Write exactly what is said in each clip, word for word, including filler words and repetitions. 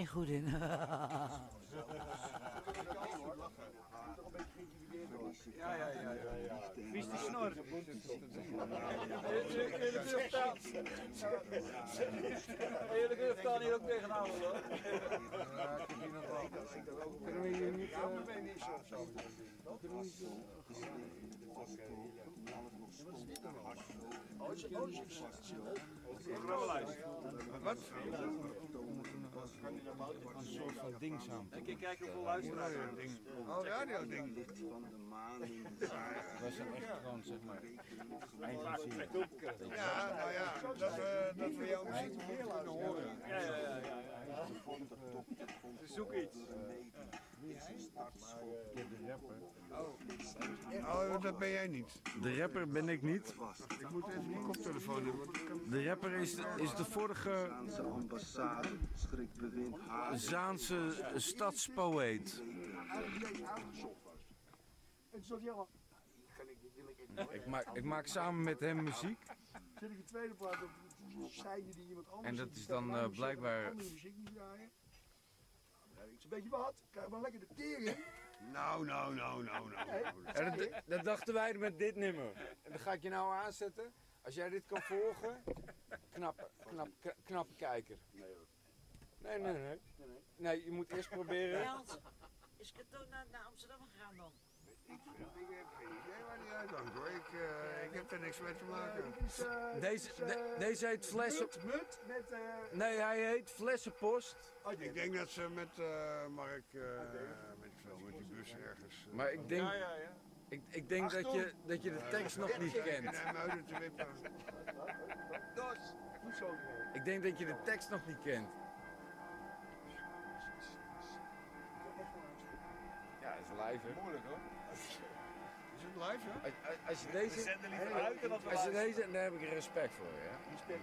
geen goed in. Ja, ja, ja, ja, ja. Wie is die snor? Jullie durven daar niet ook tegenhouden, hoor. Kunnen we hier niet... Wat? Een soort van ding samen. Een keer kijken hoeveel luisteraars er zijn. Oh, radio-ding. Dat zijn echt gewoon, zeg maar, eigen zin. Ja, nou ja, dat we, dat we jouw muziek meer laten horen. Ja, ja, ja, ja. Ze zoeken iets. Oh, dat ben jij niet. De rapper ben ik niet. Ik moet even die koptelefoon doen. Want ik kan... De rapper is de, is de vorige Zaanse stadspoëet. Ik maak, ik maak samen met hem muziek. Zit ik de tweede plaat op zijde die iemand anders. En dat is dan uh, blijkbaar... andere muziek niet draaien. Ik zeg, weet je wat? Krijg maar lekker de tering. Nou, nou, nou, nou, nou. En dat, dat dachten wij met dit nummer. En dat ga ik je nou aanzetten. Als jij dit kan volgen, knap, knap, knappe kijker. Nee, nee, nee. Nee, je moet eerst proberen. Geld. Is Kato naar, naar Amsterdam gegaan dan? Ik, ik heb geen idee waar die uithangt hoor. Ik, uh, ik heb er niks mee te maken. Is, uh, Deze, is, uh, de, deze heet Flessen... Mut, mut met... Uh... Nee, hij heet Flessenpost. Ik denk dat ze met uh, Mark, uh, met, veel, met die bus ergens... Uh, maar ik denk... Ja, ja, ja. Ik, ik denk dat je, dat je de tekst nog niet kent. Nee, muiden te wippen. Dos. Goed zo. Ik denk dat je de tekst nog niet kent. Ja, dat is live, hè? Moeilijk, hoor. Is het live, hè? Als, als, als je deze... We zenden liever uit dan dat we Als je luisteren. deze... Daar heb ik respect voor, ja? Respect.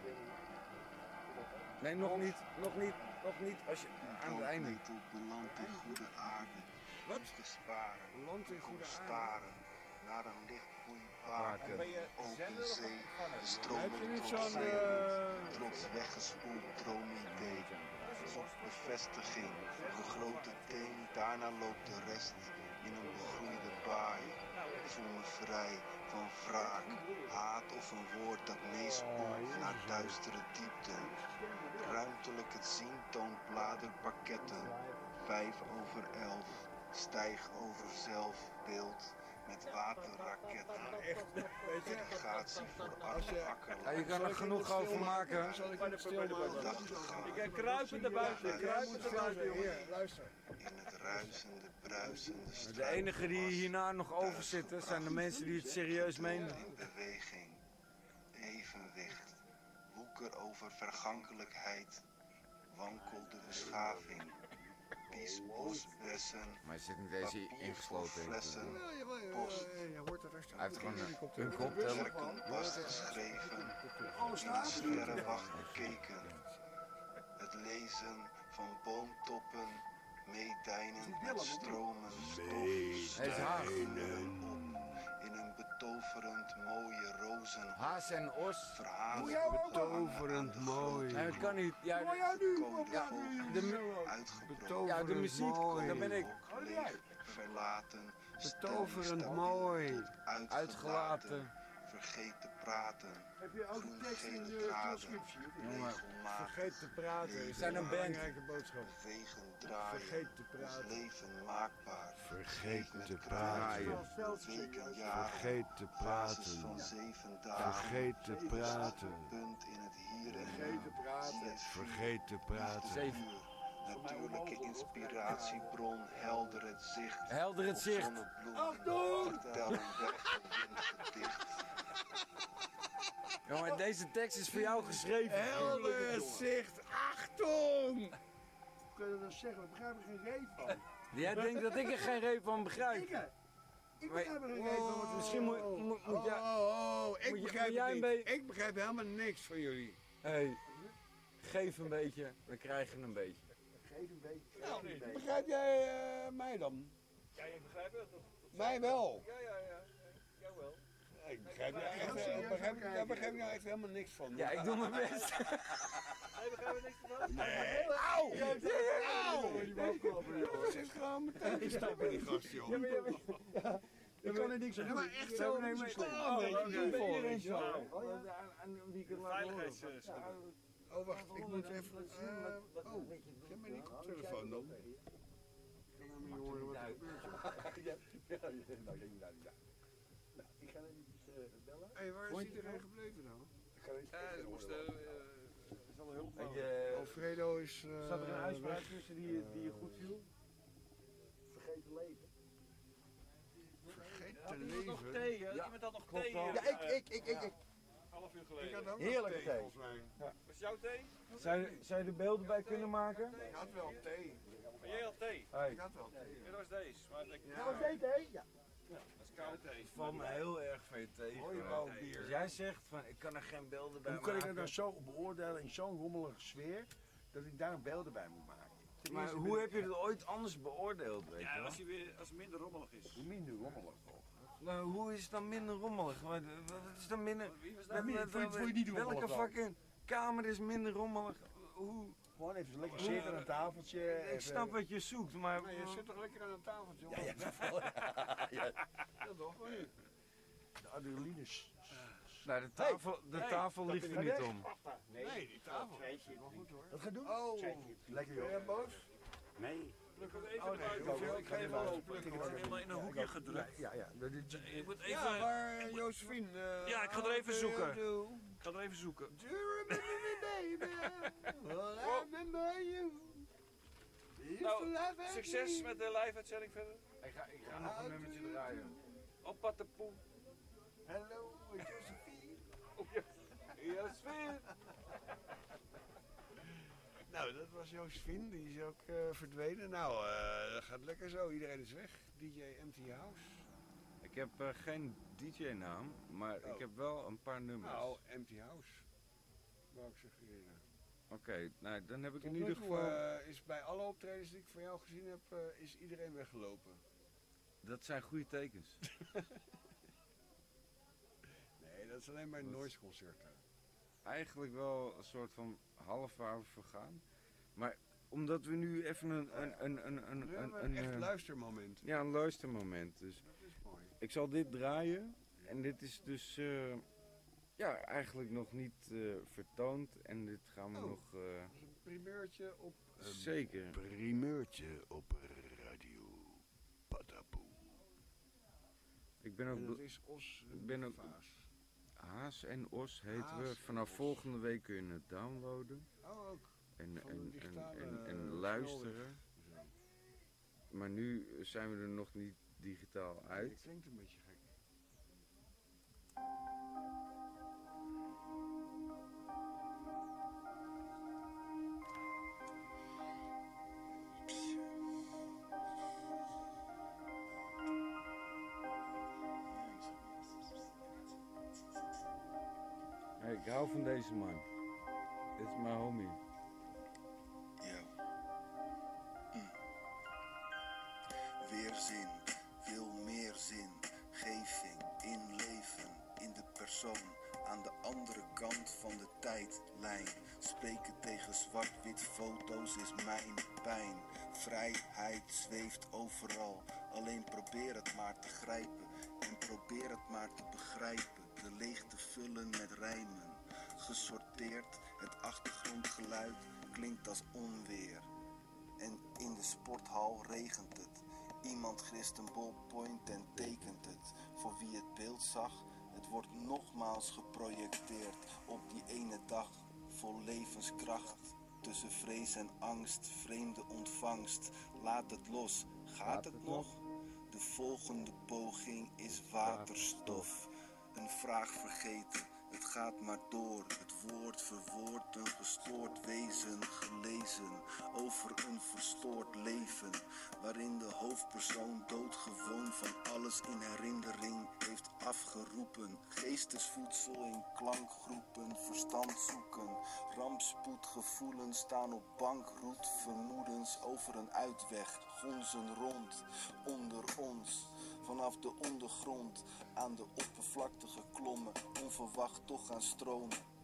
Nee, nog niet. Nog niet. Nog niet. Als je... Aan het einde. beland in goede aarde. Wat? Gesparen. Land in goede aarde. Staren naar een lichtgroei Waken. waken. Ben je Open zender of zee, ontvanger? Heb je stromen niet tot zo'n... zee. Uh... Trots weggespoeld droomidee. Zoek bevestiging, een grote teen. Daarna loopt de rest in een begroeide baai. Ik voel me vrij van wraak, haat of een woord dat meespoelt naar duistere diepte. Ruimtelijk het zien toont bladerpakketten. Vijf over elf, stijg over zelfbeeld. Met waterraketten, Echt, weet je... irrigatie voor akker. Ja, je kan er genoeg over maken. Zal ik het stil maken? Ik heb kruipend naar buiten, kruipend naar buiten, jongen. Hier, luister. In het ruisende, bruisende strijd. De enige die hierna nog over zitten zijn de mensen die het serieus menen. In beweging, evenwicht, woeker over vergankelijkheid, wankel de beschaving, biesbosbessen, Maar je zit niet deze ingesloten in. flessen, Ja, jawel, jawel, je hoort het echt. Hij heeft gewoon een, een koptelefoon. werken vastgeschreven, Alles in de staat. sterrenwacht bekeken. Het lezen van boomtoppen, meedijnend met stromen, stof, Hij is Haag. in een betoverend mooie rozen. Haas en os. Verhalen Betoverend mooi. Nee, dat kan niet. Ja, Oh ja, nu. code Ja, volk, de, mu- uitgebroken, ja, de muziek, mooi. daar ben ik leeg, verlaten, Betoverend mooi. uitgelaten. vergeet te praten, Heb je ook de tekst in de transcriptie? Jongen, regelmatig, Vergeet te praten. we zijn een band. Belangrijke boodschap. bewegen, draaien, Vergeet te ons praten. leven maakbaar, Vergeet met te kraaien, praten. weken, jaren, Vergeet te basis van praten. zeven dagen, Vergeet te praten. punt in het hier en Vergeet te nu, praten. zie het vuur, Vergeet te praten. Zeven. natuurlijke inspiratiebron, helder het zicht, Helder het zicht. Achtung! Vertellen weg een gedicht. Jongen, deze tekst is voor jou geschreven. Helder zicht, achtung! Kun je dat zeggen? We begrijpen er geen reet van. Jij denkt dat ik er geen reep van begrijp. Ik, hè? Ik Maar- begrijp er geen reet van. Oh, misschien moet, moet, moet Oh, jij... oh, oh, ik moet je- begrijp moet jij het een niet. beetje- Ik begrijp helemaal niks van jullie. Hey, geef een beetje, dan krijg je een beetje. Geef een beetje. Nou, niet. Begrijp jij uh, mij dan? Ja, je begrijpt het toch? Mij wel. Ja, ja, ja. Jou wel. Ik begrijp, er echt, ik begrijp, daar begrijp ik nou echt helemaal niks van. Ja, ik doe mijn best. Hij begrijpt er niks van. Nee. Auw! Auw! Die wou klappen, joh. Zit gewoon meteen stappen die gast, joh. Ja, maar, ja, maar, ja. Ik kan er niks aan Ja, doen. maar echt zo. Nee, maar Slaan, oh, weet je. oh, Doe bij voor, iedereen weet je zo. wel. Oh, ja, en- en wie ik het laat horen. Veiligheidsschoenen. Oh, wacht. Ik moet even... eh, oh, ik heb mijn niet op telefoon dan. Ik kan hem niet horen wat er gebeurt. Ja, ja, ja, nou, ja, ja, ja. Nou, ik ga hem even uh, bellen. Hé, waar is iedereen gebleven dan? Ik ga even Ja, dat moest, eh, is al hulp En nodig. je, Alfredo is... eh, zat er een uitspraak weg. tussen die, je- die je goed viel? Vergeet te leven. Vergeet Had te iemand nog leven. thee? hè? Ja, Iemand had nog klopt thee? wel. eh, Ja, ik, ik, ik, ik, ik. Half uur Ik geleden. had ook Heerlijke nog thee. volgens mij. Was het jouw thee? Zou, zou je er beelden bij kunnen maken? Ik had wel thee. Maar jij had thee. Hey. Ik had wel thee. Ja, dat was deze. Maar ik, Ja. Dat was thee, thee? Ja. dat is koude thee. valt me heel erg veel tegen. Hooibouwbier. Als jij zegt van ik kan er geen beelden bij Hoe kan ik maken. dat nou zo beoordelen in zo'n rommelige sfeer, dat ik daar een beelden bij moet maken? Ten Maar eerste hoe ben heb je het ooit anders beoordeeld, weet je Ja, wel? als, hij weer, als het minder rommelig is. ik minder rommelig toch? Maar hoe is het dan minder rommelig? Wat, wat is dan minder... Wie was Ja, dat? minder- wat- vond je- wat- vond je niet rommelig welke dan? fucking kamer is minder rommelig? Hoe? Gewoon even lekker zitten aan een tafeltje. Ik even- snap wat je zoekt, maar... Maar je zit toch lekker aan een tafeltje? Ja, ja, toevallig. ja, Ja, toch? Of niet? de adrenalines. Nou, de tafel, de Hey, tafel ligt er niet om. Nee, die tafel. Wel goed hoor. Wat gaat doen? Oh, Lekker ben joh. jij boos? Nee. Ik moet even Oh naar nee, buiten. ik ga- Ik ik ga ga even even lopen. Ik word helemaal in een hoekje gedrukt. Ja, ja. Dat is- Je moet even... Ja, maar Josephine... eh, Ja, ik ga er even how do zoeken. you do? Ik ga er even zoeken. Do you remember me, baby? Well, I remember you. You used to Nou, laugh at succes me. met de live-uitzending verder. Ik ga, ik ga nog een nummertje draaien. Op Patapoe. Hello, Josephine. Ja, sfeer. Nou, dat was Josephine, die is ook eh, verdwenen. Nou, eh, dat gaat lekker zo, iedereen is weg. D J Empty House. Ik heb eh, geen D J-naam, maar Oh. ik heb wel een paar nummers. Nou, Empty House. Wou ik suggereren. Oké, nou dan heb ik in Tot ieder nu toe geval... eh, is bij alle optredens die ik van jou gezien heb, eh, is iedereen weggelopen. Dat zijn goede tekens. Nee, dat is alleen maar noise concerten. Eigenlijk wel een soort van half waar vergaan. Maar omdat we nu even een... een, een, een, een, Nu hebben een, we een echt eh, luistermoment. ja, een luistermoment. Dus Dat is mooi. ik zal dit draaien. En dit is dus... eh, ja, eigenlijk nog niet eh, vertoond. En dit gaan we Oh. nog... eh, Dat is een primeurtje op... zeker. Primeurtje op Radio Patapoe. Ik ben ook... En dat bl- is Os ik ben ook- Vaas. Haas en Os heten we. Haas en Vanaf Os. volgende week kun je het downloaden. Oh, ook. En, Van de en, en, digitale, en, en eh, luisteren. Zo. Maar nu zijn we er nog niet digitaal Het uit. klinkt een beetje gek. Hey, ik hou van deze man. Dit is mijn homie. Ja. Hm. Weerzin, veel meer zin. Geving, inleven in de persoon. Aan de andere kant van de tijdlijn. Spreken tegen zwart-wit foto's is mijn pijn. Vrijheid zweeft overal. Alleen probeer het maar te grijpen. En probeer het maar te begrijpen. De leegte vullen met rijmen. Gesorteerd, het achtergrondgeluid klinkt als onweer. En in de sporthal regent het. Iemand grist een ballpoint en tekent het. Voor wie het beeld zag, het wordt nogmaals geprojecteerd. Op die ene dag vol levenskracht. Tussen vrees en angst, vreemde ontvangst. Laat het los, gaat het nog? De volgende poging is waterstof. Een vraag vergeten, het gaat maar door. Het woord verwoordt een gestoord wezen, gelezen over een verstoord leven. Waarin de hoofdpersoon doodgewoon van alles in herinnering heeft afgeroepen. Geestesvoedsel in klankgroepen, verstand zoeken. Rampspoedgevoelens staan op bankroet. Vermoedens over een uitweg, gonzen rond onder ons. Vanaf de ondergrond aan de oppervlakte geklommen, onverwacht toch gaan stromen.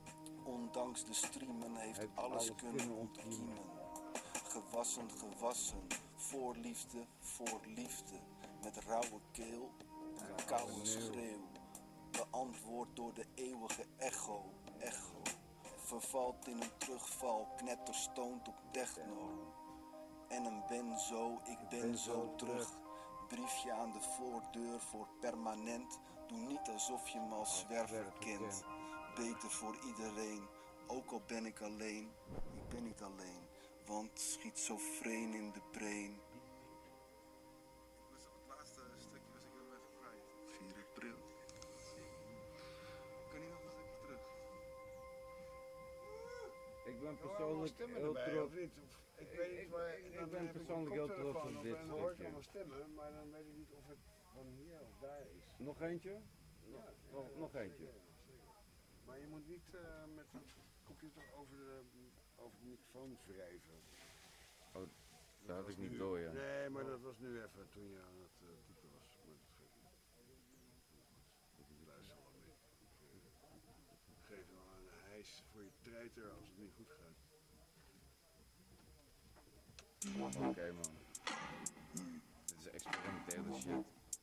ondanks de streamen heeft Heeft alles alles kunnen kunnen ontkiemen. Gewassen, gewassen, voor liefde, voor liefde. Met rauwe keel, een koude schreeuw. Beantwoord door de eeuwige echo, echo. Vervalt in een terugval, knetterstoont op techno. En een ben zo, ik ben zo terug. Briefje aan de voordeur voor permanent. Doe niet alsof je me als zwerver kent. Beter voor iedereen, ook al ben ik alleen. Ik ben niet alleen, want schizofreen in de brain. Was op het laatste stukje was ik heel even kwijt. vier april. Kan niet nog een stukje terug? Ik ben Hoor allemaal persoonlijk stemmen heel erbij, trots. of niet? Of, ik Ik- weet ik- niet, maar ik dan ben heb persoonlijk een heel trots koptelefoon op op dit en dan hoor ik stukje. allemaal stemmen, maar dan weet ik niet of het van hier of daar is. Nog eentje? Ja, Nog, ja, nog zeker, eentje. ja, zeker. Maar je moet niet uh, met de computer over de, over de microfoon wrijven. Dat had ik niet nu, door, ja. Nee, maar dat was nu even toen je aan het uh, typen was. Maar dat geeft niet. Ik luister wel mee. Ik geef wel een hijs voor je treiter als het niet goed gaat. Oké, man. Dit is experimentele shit.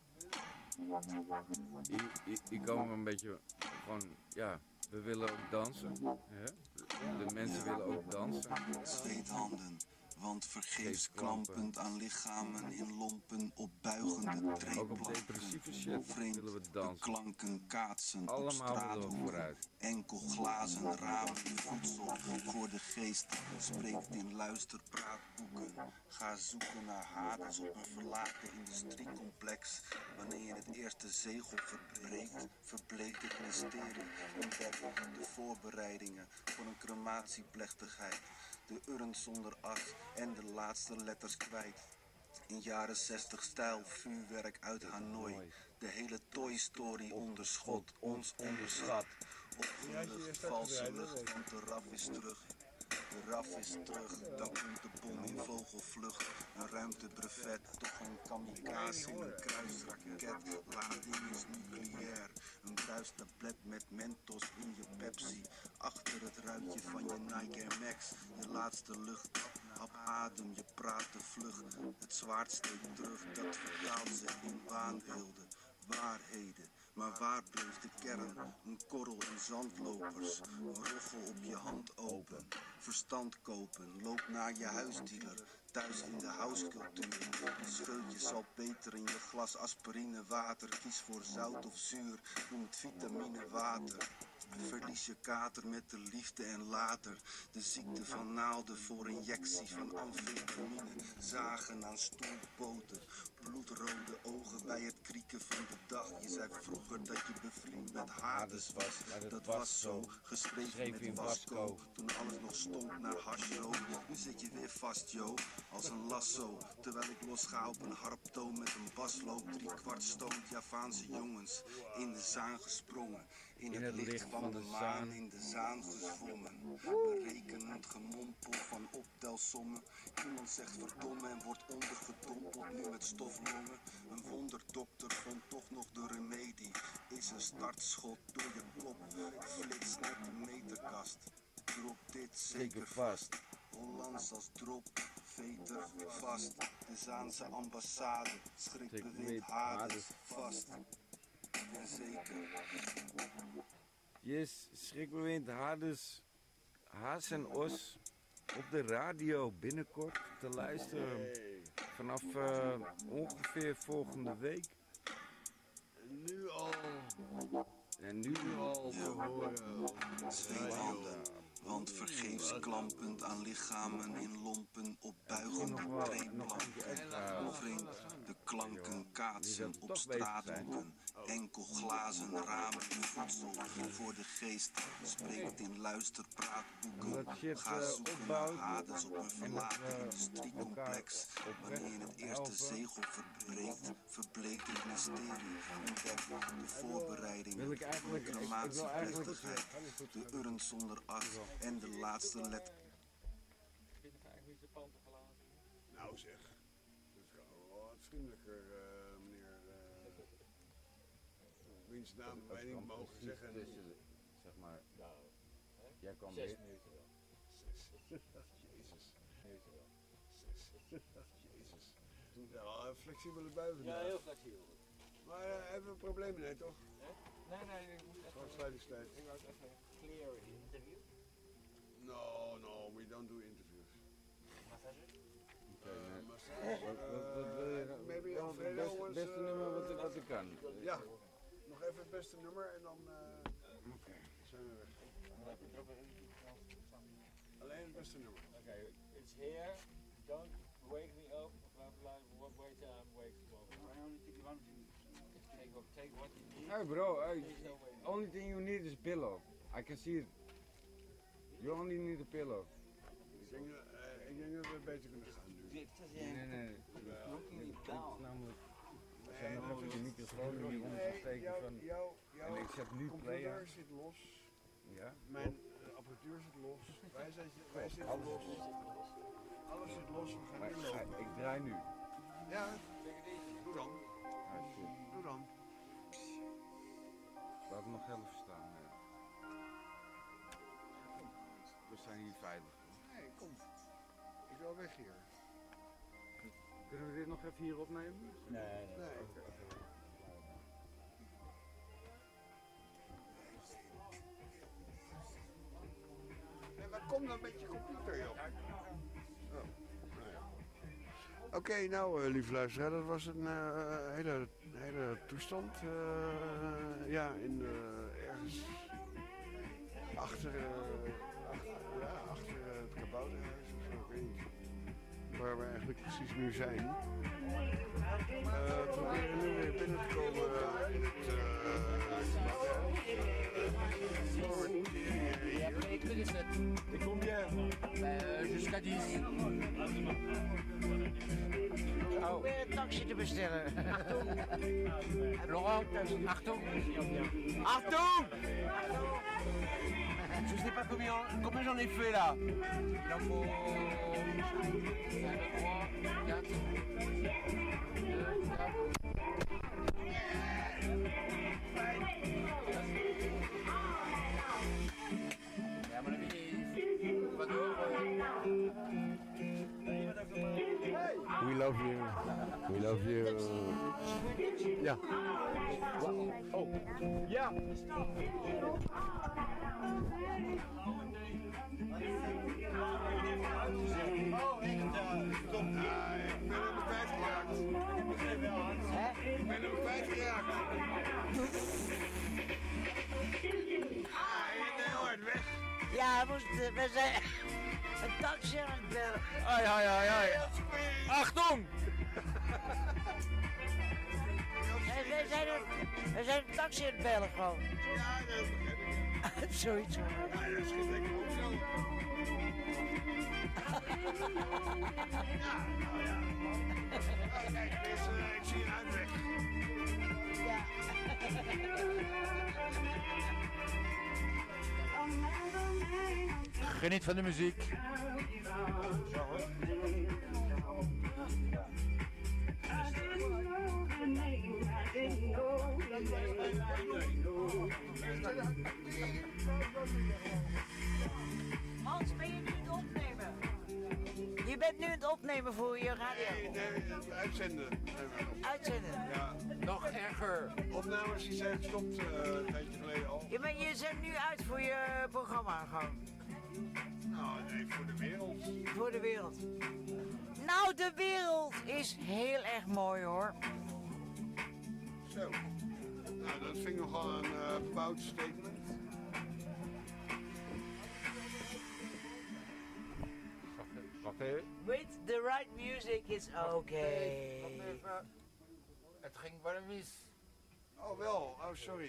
Hier, hier, hier komen we een beetje gewoon, ja, we willen ook dansen. Hè? De mensen willen ook dansen. Zweethanden, want vergeefs Geeft klampen. klampend aan lichamen in lompen op buigende Ook op treeplanken. depressieve shit Vreemd, willen we de dansen. klanken kaatsen op Allemaal willen we straathoeken. vooruit. Enkel glazen ramen, voedsel voor de geest. Spreekt in luisterpraatboeken. Ga zoeken naar Hades op een verlaten industriecomplex. Wanneer je het eerste zegel verbreekt, verbleekt het mysterie. Ontdek de voorbereidingen voor een crematieplechtigheid. De urn zonder as en de laatste letters kwijt. In jaren zestig stijl, vuurwerk uit Hanoi. De hele Toy Story onderschot, ons onderschat. Opgelucht, valse lucht, want de raf is terug. De raf is terug, dan komt de bom in vogelvlucht. Een ruimtebrevet, toch een kamikaze in een kruisraket. Lading is nucleair, een bruistablet met Mentos in je Pepsi. Achter het ruitje van je Nike Air Max, je laatste lucht. Hap adem, je praat te vlug. Het zwaard steekt terug, dat vertaalt zich in waanbeelden, waarheden. Maar waar bleef de kern? Een korrel in zandlopers. Een roggel op je hand open. Verstand kopen. Loop naar je huisdealer. Thuis in de housecultuur. Scheut je salpeter in je glas aspirine water. Kies voor zout of zuur. Noem het vitamine water. Verlies je kater met de liefde en later. De ziekte van naalden voor injectie van amfetamine. Zagen aan stoelpoten. Bloedrode ogen bij het krieken van de dag. Je zei vroeger dat je bevriend met Hades was. Dat was zo, geschreven met Wasco. Toen alles nog stond naar hashroom. Nu zit je weer vast, yo, als een lasso. Terwijl ik losga op een harptoon met een basloop. Drie kwart stoot Javaanse jongens in de zaan gesprongen. In het licht van de maan in de zaan gezwommen. Berekenend gemompel van optelsommen. Iemand zegt verdomme en wordt ondergedompeld nu met stoflongen. Een wonderdokter vond toch nog de remedie. Is een startschot door je kop. Flits net de meterkast. Drop dit zeker vast. Hollands als drop. Veter vast. De Zaanse ambassade. Schrikbewind Hades vast. En zeker. Yes, schrikbewind Hades, Haas en Os op de radio binnenkort te luisteren. Vanaf uh, ongeveer volgende week. Nu al, En nu nu al te horen. Zweethanden, want vergeefs klampend aan lichamen in lompen op nog buigende wel nog treeplanken. eentje extra. Vreemd, de klanken kaatsen Die op toch bezig zijn. straathoeken. Enkel glazen ramen voedsel voor de geest. Spreekt in luisterpraatboeken. Dat shit, Ga uh, zoeken naar opbouwt Hades op een en dat verlaten we industriecomplex. elkaar Wanneer je oprecht het eerste helpen. zegel verbreekt, verbleekt het mysterie. Ontdek de voorbereidingen Wil ik eigenlijk, voor ik, de ik wil eigenlijk, crematieplechtigheid. De urn zonder as en de laatste letter. Nou zeg, dat is wel wat vriendelijker, uh, meneer. Uh, wiens naam wij niet mogen zeggen. zeg maar, Jij kwam Zes weer. minuten wel. Jezus. Minuten wel. Jezus. Ja, wel een flexibele bui Ja, vandaag. heel flexibel. Maar uh, hebben we problemen? Nee, toch? Nee, nee, ik moet Gewoon even... sluitingstijd. Ik wou even clear interview. No, no, we don't do interviews. Massage? Oké, Uh, nee. massage, Wat, wat, wat wil je? uh, maybe Wel het Alfredo beste, wants, beste uh, nummer wat, wat ik kan. Ja, nog even het beste nummer en dan uh, Oké. zijn we weg. Alleen het beste nummer. Okay, it's here. Don't wake me up. Blah blah. What wait till I'm wakes up. Take what, take what you need. Hey bro, hey, There's no way. only thing you need is a pillow. I can see it. You only need a pillow. Ik denk, uh, ik denk dat we het beter kunnen gaan nu. Nee, nee, nee. Wel. Het is namelijk, als jij nog even de microfoon in die rond Nee, steken jouw, van... jouw, jouw En ik zet nu play computer aan. zit los. Ja? Mijn uh, apparatuur zit los. Wij, zijn, wij zitten los. Alles zit los. We gaan Maar nu ik, ga- lopen. ik draai nu. Ja, doe dan. Ah, shit. Doe dan. Laat me nog even staan. nee. We zijn hier veilig. Nee, kom. Ik wil weg hier. Kunnen we dit nog even hier opnemen? Nee, nee. Nee. Nee, maar kom dan met je computer, joh. Oh, nou ja. Oké, okay, nou, uh, lieve luisteraar, dat was een uh, hele, hele toestand. Uh, ja, in uh, ergens achter, uh, achter, ja, achter uh, het kabouterhuis of zo, ik weet niet. Waar we eigenlijk precies nu zijn. Uh, we proberen nu weer binnen te komen uh, in het Et combien euh, Jusqu'à dix. Oh. Weer een taxi te bestellen. Laurent, Arton. Arton Je sais pas combien, combien j'en ai fait là. Il en faut trois, quatre, deux, quatre. Ja, maar dan ben je wat door. We love you. We love you. Ja. Oh, ja. Ik ben hem kwijtgeraakt. Ik ben hem kwijtgeraakt. Ah, je bent heel hard weg. Ja, we, moesten, we zijn een taxi aan het bellen. Ai, ai, ai, ai. Achtung! Nee, we zijn een, we zijn een taxi aan het bellen gewoon. Ja, dat begrijp ik. Zoiets. Ja, dat schiet lekker op zo. Ja, nou ja. Oh, kijk, dus, uh, ik zie een uitweg. Geniet van de muziek. Hans, ben je nu het opnemen? Je bent nu het opnemen voor je radio. Nee, nee, uitzenden. Uitzenden. Ja, Nog erger. opnames die zijn gestopt uh, een tijdje geleden al. Ja, maar je zendt nu uit voor je programma gewoon. Nou, nee, voor de wereld. Voor de wereld. Nou, de wereld is heel erg mooi hoor. Zo. Nou, dat vind ik nogal een uh, fout statement. Wacht even. With the right music is okay. Het ging warm mis. Oh, wel. Oh, sorry.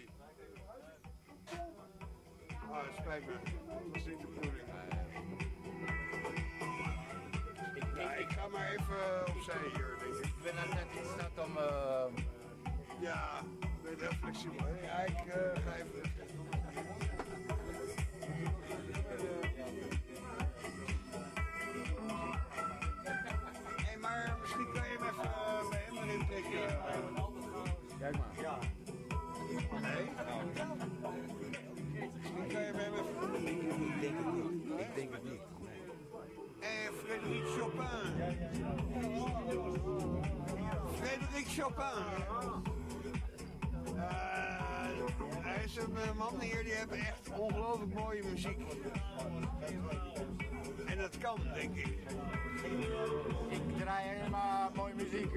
Ah, het spijt me. Dat was niet de bedoeling. Ja, ik ga maar even opzij hier, denk ik. Ik ben net in staat om... Uh... Ja, ik ben heel flexibel. Ja, ik uh, ga even weg. Hey, maar misschien kan je hem even uh, bij hem erin trekken. Kijk maar. Ja. Nee? Misschien kan je bij hem even... Chopin. Uh, er is een uh, man hier die heeft echt ongelooflijk mooie muziek. En dat kan, denk ik. Ik draai helemaal mooie muziek.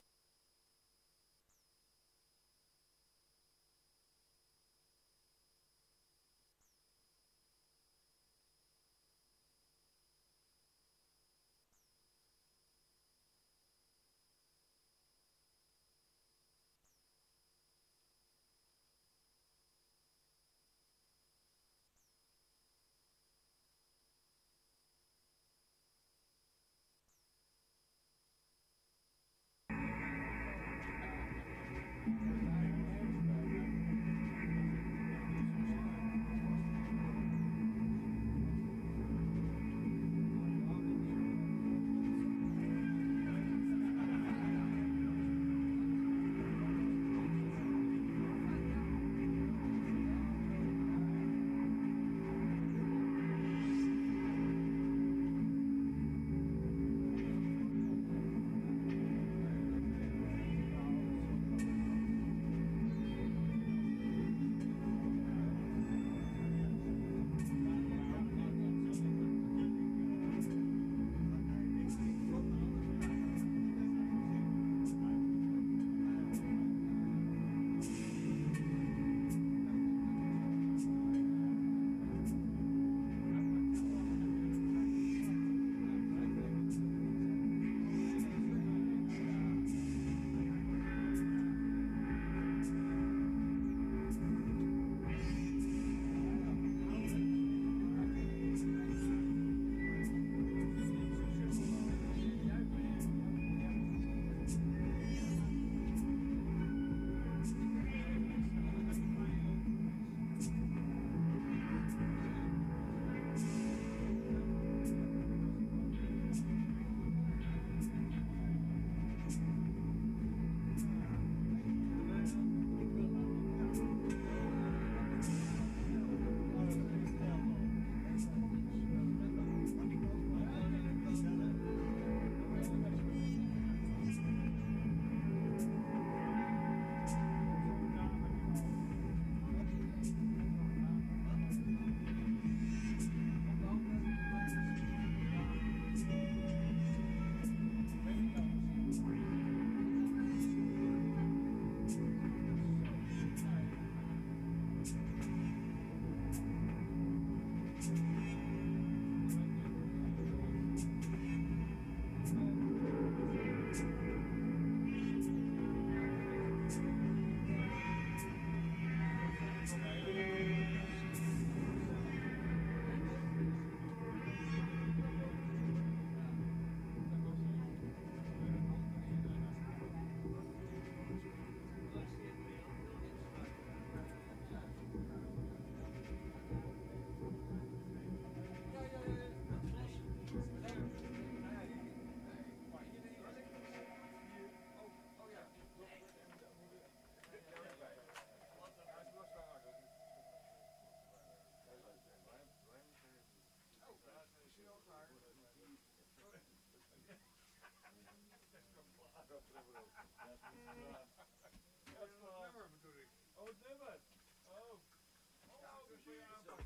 Oh, het nummer. Oh. Oh, dus moet je aanpakken.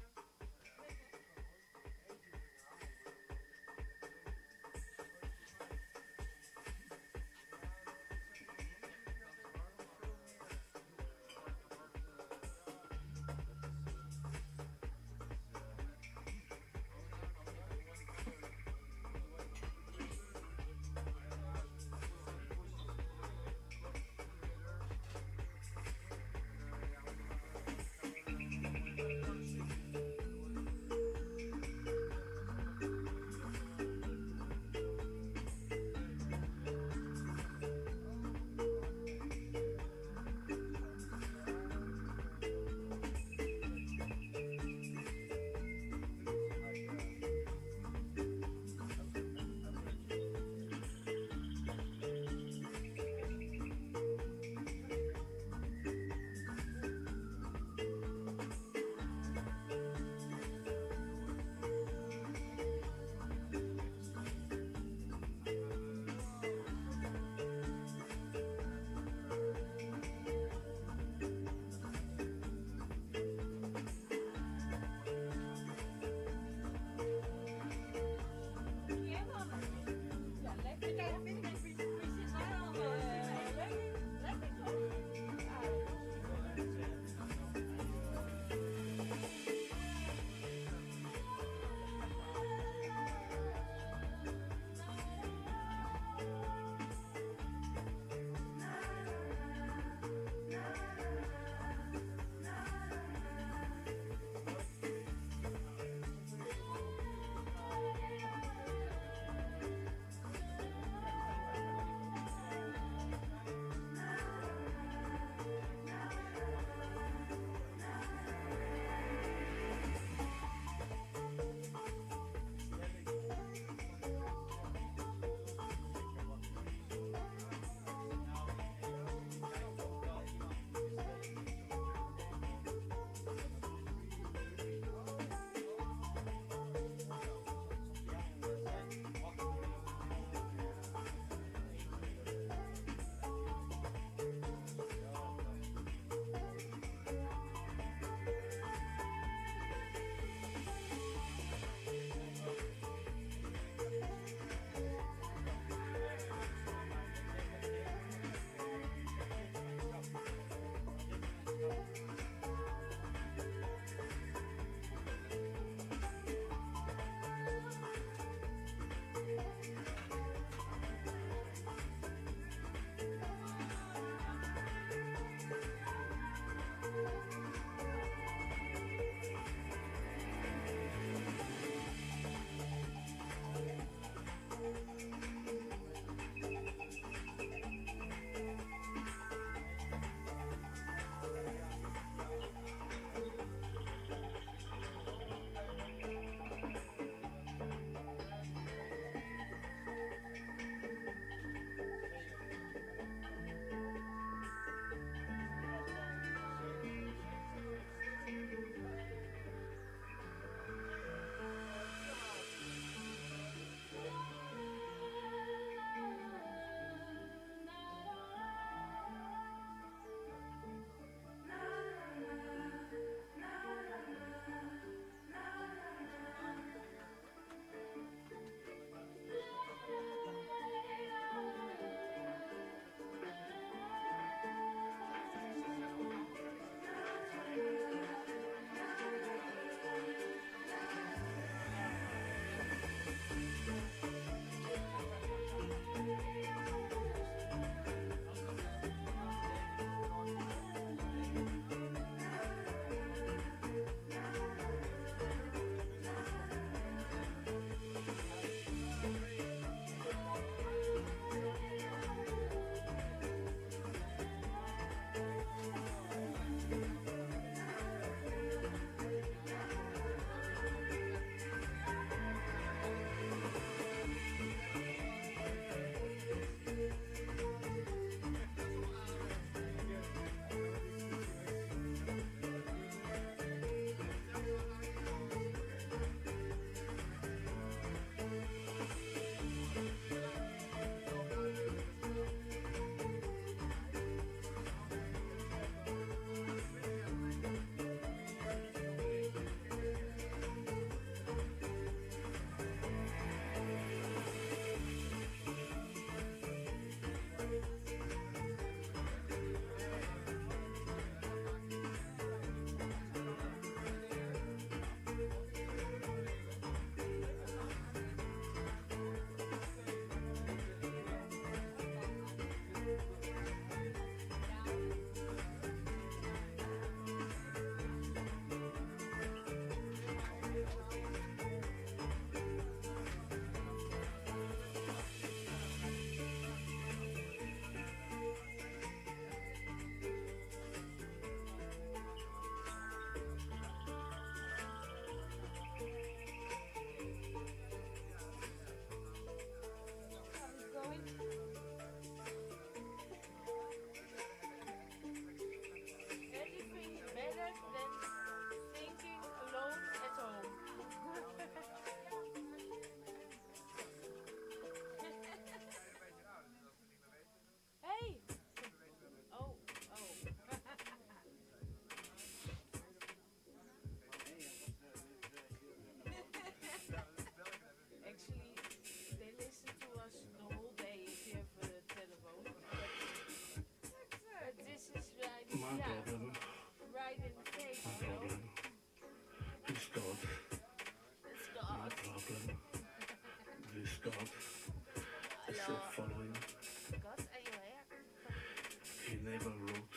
He never wrote.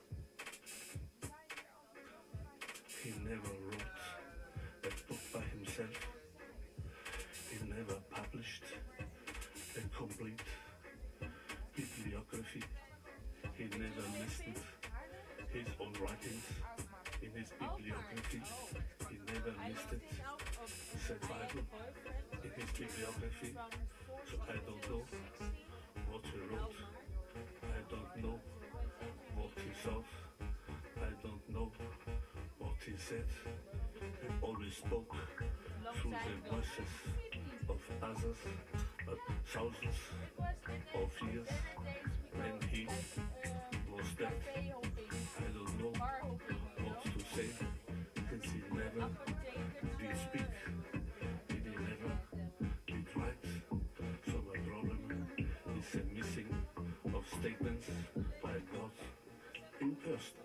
He never wrote a book by himself. He never published a complete bibliography. He never listed his own writings in his bibliography. He never listed the Bible in his bibliography. So I don't know what he wrote. I don't know what he thought. I don't know what he said. He always spoke through the voices of others, but thousands of years when he was dead. I don't know what to say, since he never did speak, and he never did write. So my problem is a missing of statements by God in person.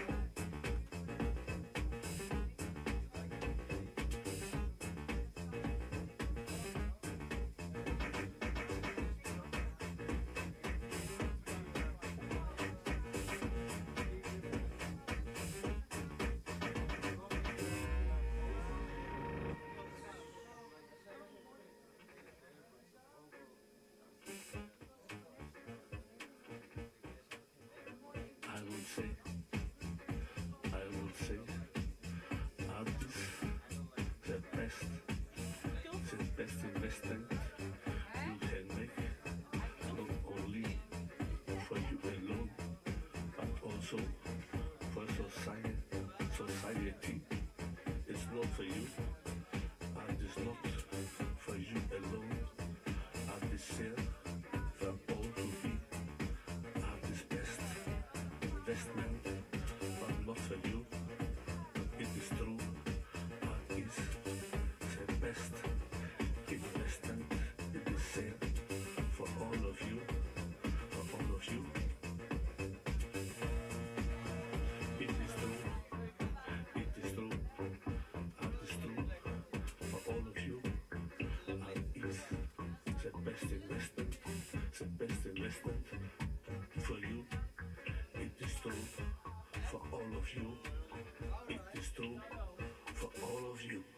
I would say, I would say, art is the best, the best investment you can make, not only for you alone, but also for society. Society is not for you, art is not for you alone, art is there for all to be, art is best investment, but not for you. It is true, art is the best investment. It is there for all of you, for all of you. It is true, it is true, art is true for all of you. Art is the best investment, the best investment for you. It is true for all of you. It is true for all of you.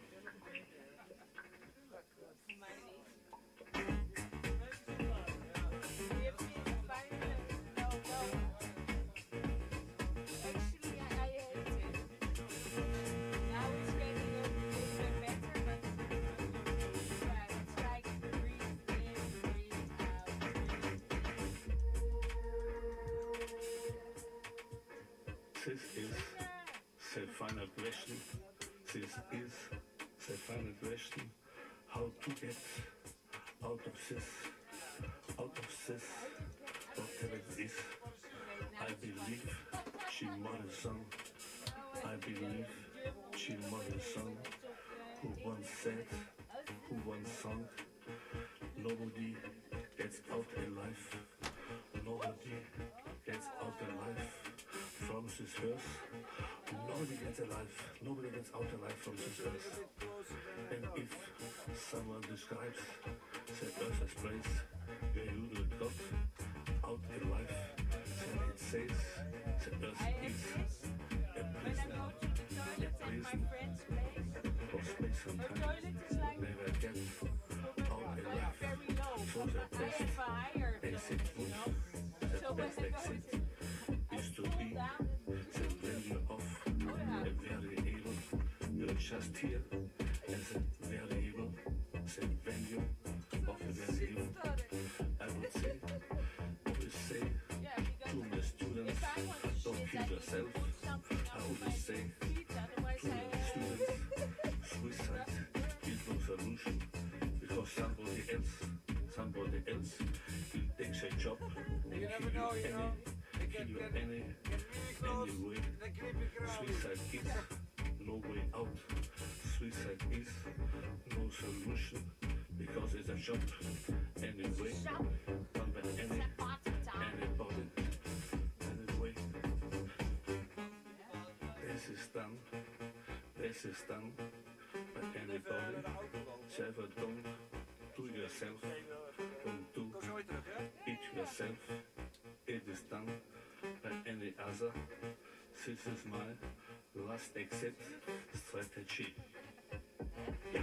This is the final question. This is the final question. How to get out of this, out of this, whatever it is. I believe Jim Morrison. I believe Jim Morrison, who once said, who once sung, nobody gets out alive. Nobody gets out alive from this earth. Nobody gets alive. Nobody gets out alive from this earth. And if someone describes the earth as place where you will got out alive, then it says the earth is a prison, a prison of space and time. Never get out alive. So the best exit route, the best exit is to be the value of a variable. You're just here as a variable, the value of a variable. I would say, always say to my students, don't kill yourself. I always say to my students, suicide is no solution, because somebody else, somebody else will take their job and kill you any. Kill you any, any way. Suicide is no way out. Suicide is no solution, because it's a job anyway. Done by any, anybody, anyway. This is done, this is done by anybody. Never don't do yourself, don't do it yourself. It is done Gaza. This is my last exit strategy. Ja.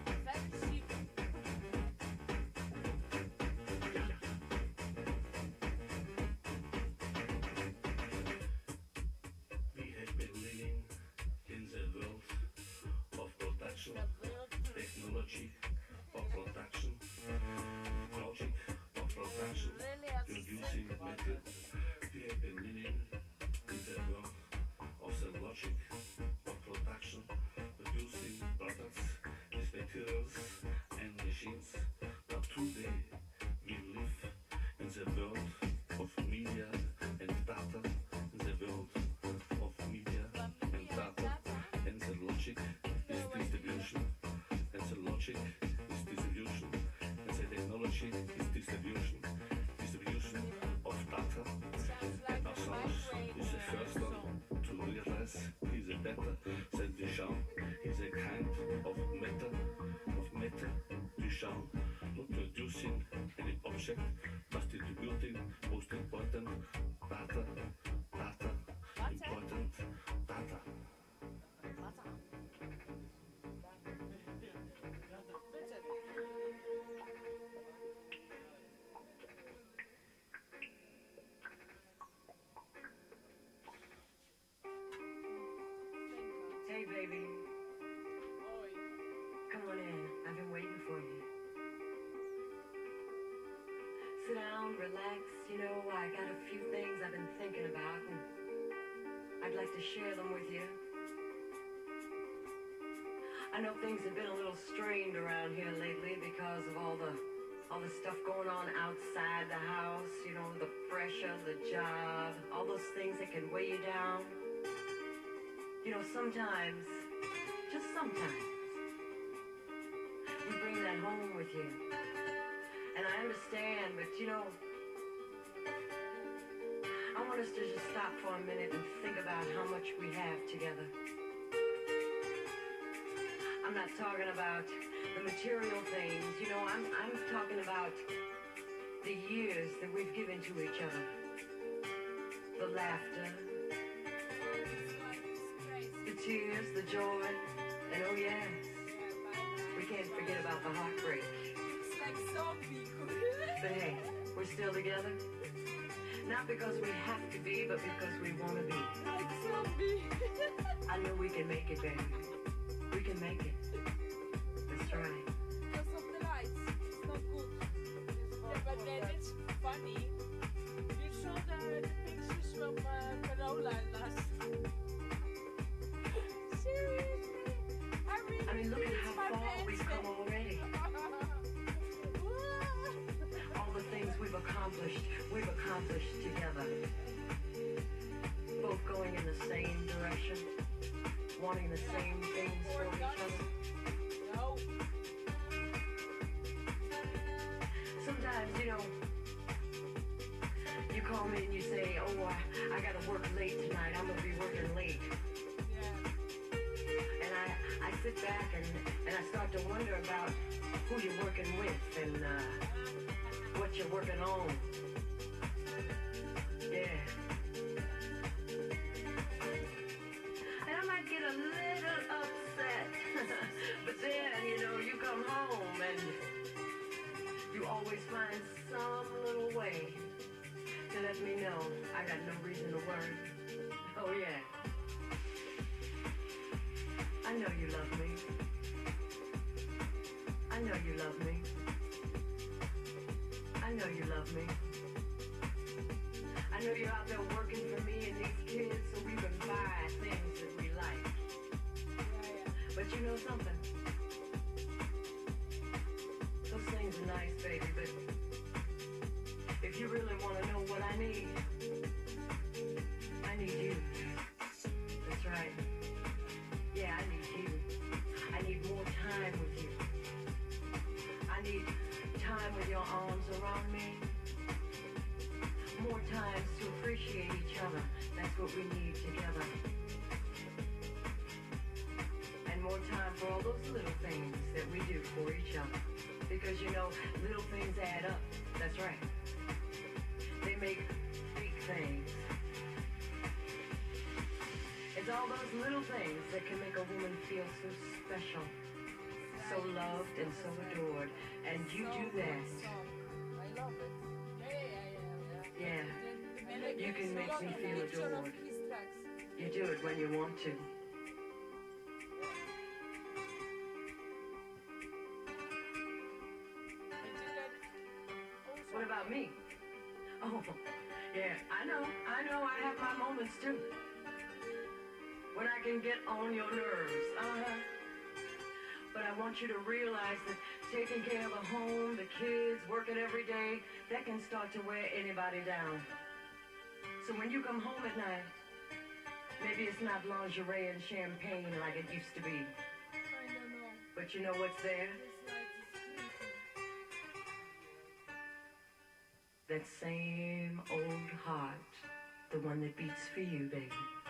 We have been living in the world of production, technology of production, logic of production, producing metal. We have been living in the world of the logic of production, producing products with materials and machines. But today we live in the world of media and data, in the world of media and data, and the logic is distribution, and the logic is distribution, and the technology is distribution, distribution of data. And Assange is the first one to realize he's a better than Duchamp. He's a kind of meta, of meta Duchamp, not producing any object, but distributing most important data, data, important data. Hey, baby. Come on in. I've been waiting for you. Sit down, relax. You know, I got a few things I've been thinking about, and I'd like to share them with you. I know things have been a little strained around here lately because of all the all the stuff going on outside the house, you know, the pressure, the job, all those things that can weigh you down. You know, sometimes, just sometimes, you bring that home with you. And I understand, but you know, I want us to just stop for a minute and think about how much we have together. I'm not talking about the material things, you know, I'm, I'm talking about the years that we've given to each other. The laughter, the tears, the joy, and oh yes, we can't forget about the heartbreak. But hey, we're still together. Not because we have to be, but because we want to be. I know we can make it, baby. We can make it. That's right. Because of the lights, it's not good. Yeah, but then it's funny. You saw the, the pictures from uh, Carola last. Seriously, I really I mean, look at how my far pants we've come already. All the things we've accomplished, we've accomplished together. Both going in the same direction, wanting the same things for each other. No. Sometimes, you know, you call me and you say, oh, I, I gotta work late tonight, I'm gonna be working late. And I, I sit back and, and I start to wonder about who you're working with and uh, what you're working on. Yeah. And I might get a little upset, but then, you know, you come home and you always find some little way to let me know I got no reason to worry. Oh yeah. I know you love me. I know you love me. I know you love me. I know you're out there working for me and these kids so we can buy things that we like. But you know something? Those things are nice, baby, but if you really want to know what I need, I need you. That's right. Yeah, I need you. I need more time with you. I need time with your arms around me. More times to appreciate each other. That's what we need together. And more time for all those little things that we do for each other. Because, you know, little things add up. That's right. They make big things. little things that can make a woman feel so special, so loved and so adored. And you do that. I love it. Yeah, yeah, yeah. Yeah. yeah. You can make me feel adored. You do it when you want to. What about me? Oh, yeah, I know, I know I have my moments too. When I can get on your nerves, uh-huh. But I want you to realize that taking care of the home, the kids, working every day, that can start to wear anybody down. So when you come home at night, maybe it's not lingerie and champagne like it used to be. But you know what's there? That same old heart, the one that beats for you, baby.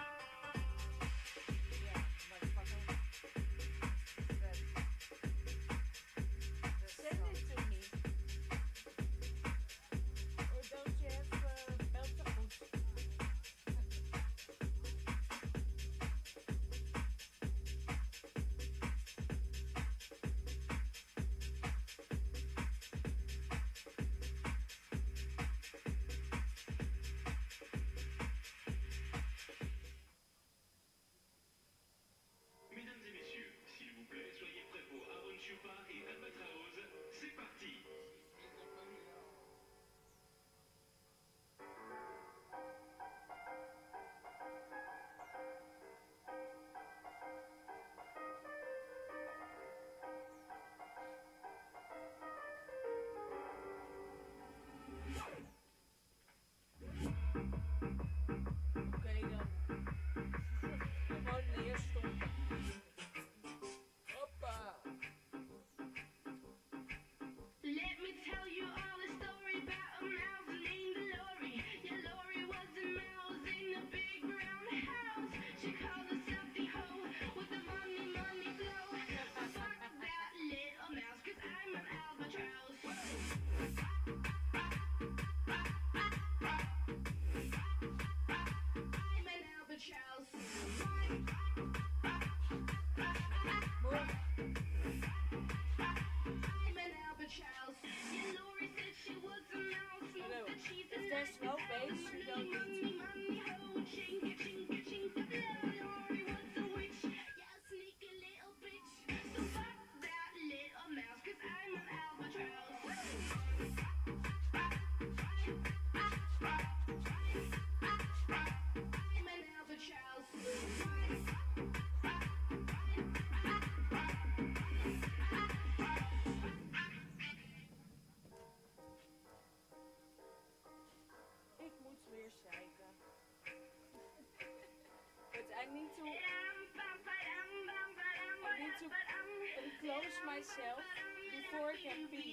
Close myself before I can pee.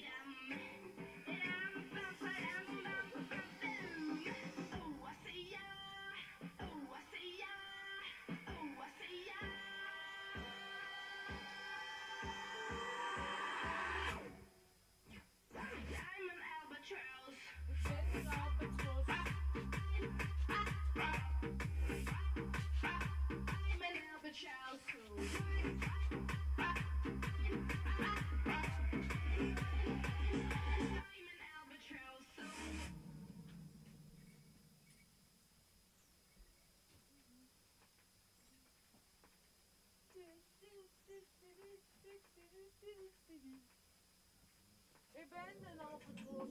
Ik ben een albatros.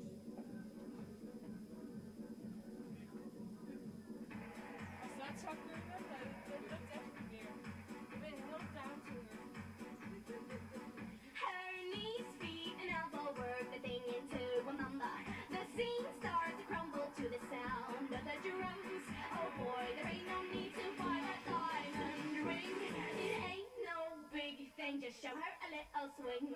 Als dat zou kunnen, nee, dat lukt echt niet meer. Ik ben heel down to Her knees, feet, and elbow work the thing into a mamba. The scene starts to crumble to the sound of the drums. Oh boy, there ain't no need to buy a diamond ring. It ain't no big thing, just show her a little swing.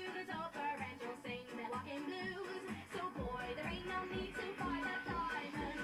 There ain't no need to buy a diamond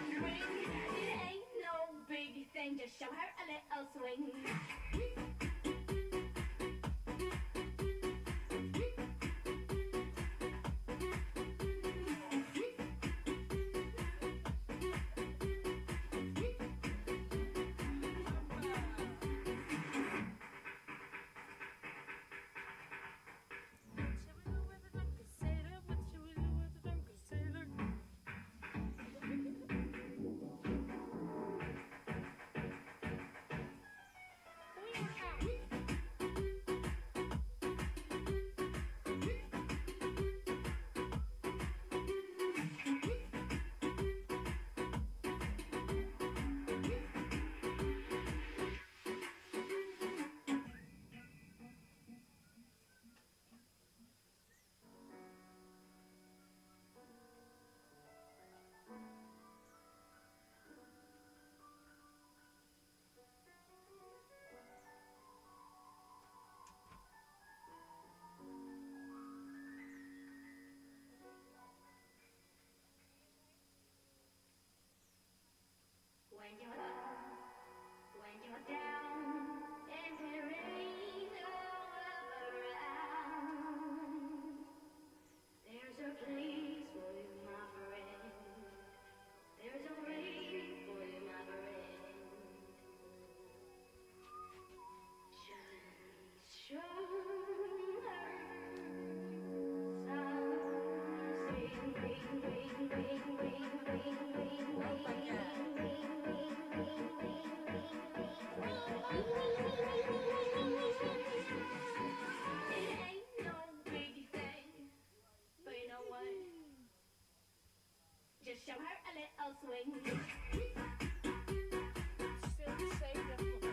I'll swing. Still the same level.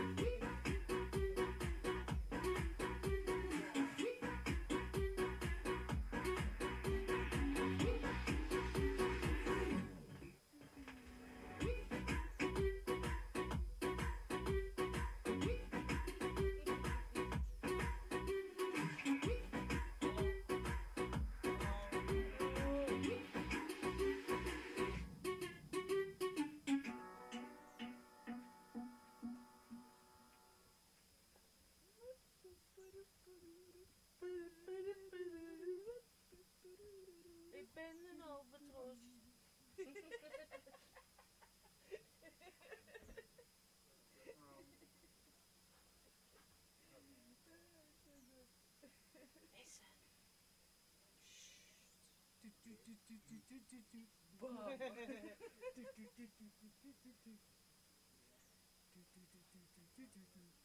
Ik ben een albatros. Bob.